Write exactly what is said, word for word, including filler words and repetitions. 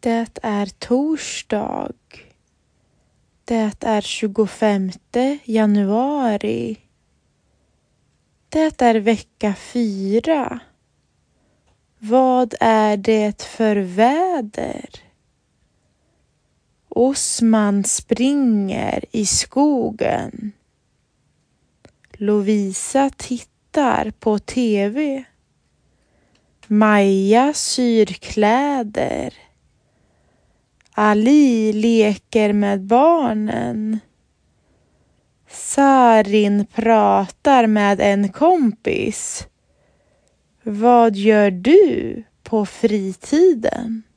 Det är torsdag. Det är tjugofemte januari. Det är vecka fyra. Vad är det för väder? Osman springer i skogen. Lovisa tittar på tv. Maja syr kläder. Ali leker med barnen. Sarin pratar med en kompis. Vad gör du på fritiden?